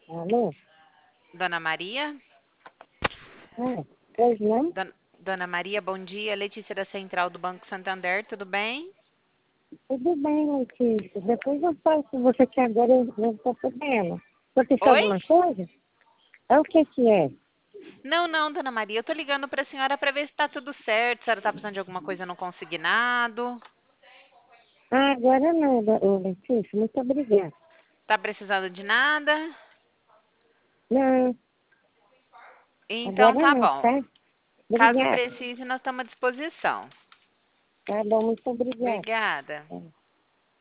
Alô? Dona Maria? Pois não? Dona Maria, bom dia. Letícia da Central do Banco Santander, tudo bem? Tudo bem, Letícia. Depois eu falo com você que agora eu não estou podendo. Aconteceu Oi? alguma coisa? É o que é? Não, não, Dona Maria. Eu tô ligando para a senhora para ver se está tudo certo. A senhora está precisando de alguma coisa no consignado? Ah, agora não, Letícia. Muito obrigada. Tá precisando de nada? Não, Então agora tá não, bom. tá? Caso Obrigada. precise, nós estamos à disposição. Tá bom, muito obrigada. Obrigada. É.